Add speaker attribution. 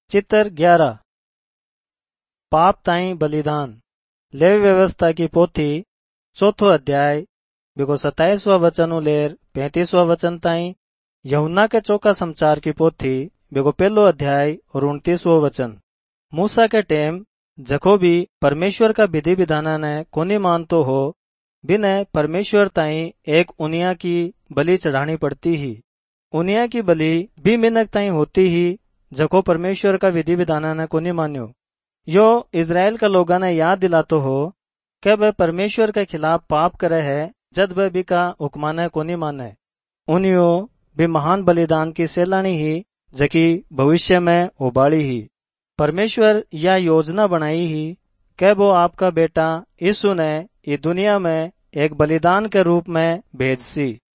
Speaker 1: चित्र 11 पाप ताई बलिदान। लेवी व्यवस्था की पोथी चौथो अध्याय बिको 27वां वचन लेर 35वां वचन ताई। यूहन्ना के चौका समाचार की पोथी बिको पहलो अध्याय और 29वां वचन। मूसा के टेम जको भी परमेश्वर का विधि विधाना ने कोनी मानतो हो बिने परमेश्वर ताई एक उनिया की बलि चढ़ानी पड़ती ही। उनिया की बलि भी मिनक ताई होती ही जको परमेश्वर का विधि विधाना ने कोनी मान्यो। यो इज़राइल का लोगा ने याद दिलातो हो कि वह परमेश्वर के खिलाफ पाप करे है जद वह बिका हुक्मा ने कोनी माने। उनियो भी महान बलिदान की सैलानी ही जकी भविष्य में उबाड़ी ही। परमेश्वर यह योजना बनाई ही कि वो आपका बेटा यीशु ने इस दुनिया में एक बलिदान के रूप में भेज सी।